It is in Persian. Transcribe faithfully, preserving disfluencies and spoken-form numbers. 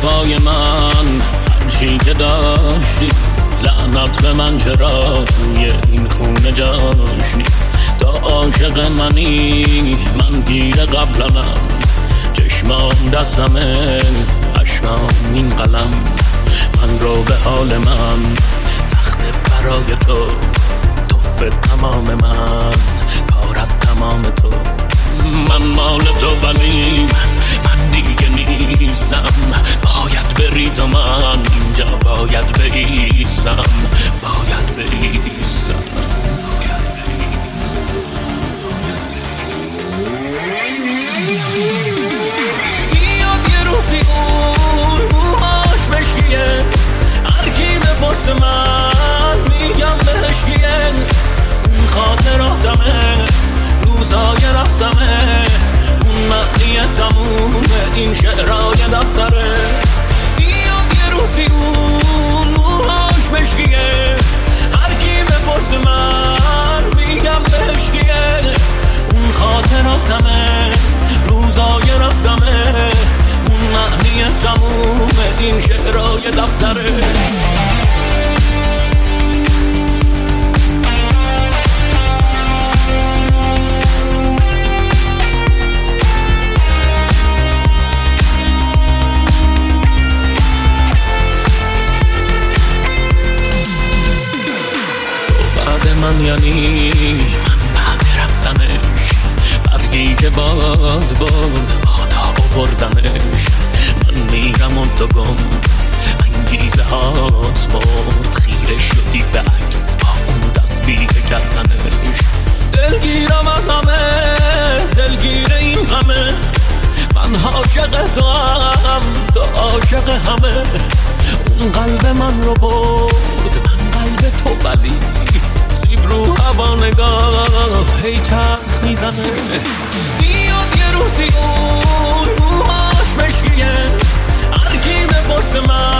وفای من هرچی که داشتی، لعنت به من چرا توی این خونه جاشتی. تا عاشق منی من گیر قبلنم، چشمام دستمه اشکام این قلم. من رو به حال من سخت برای تو، توفه تمام من کارت تمام تو. من مال تو ولی من دیگه نیستم، باید بری تو من اینجا باید بایستم، باید بایستم. بیاد یه روزی اون موهاش بشکیه، هر کی بپرس من میگم بهش کیه. اون خاطراتمه روزای رفتمه، اون معنی تمومه این شعرهای دفتره. بیاد یه روزی اون موهاش بشکیه، هر کی بپرس من میگم بهش کیه. اون خاطراتمه روزای رفتمه، اون معنی تمومه این شعرهای دفتره. من یعنی من بعد رفتنش، برگی که باد باد بادا آوردنش. من میرم و تو گم انگیزه هات مرد، خیره شدی به عکس با اون تسبیح کردنش. دلگیرم از همه دلگیر این غمه، من عاشق تو هم تو عاشق همه. اون قلب من رو برد من قلب تو ولی سیب رو هوا نگاه هی چرخ میزنه. بیاد یه روزی اون موهاش بشکیه، هر کی بپرس من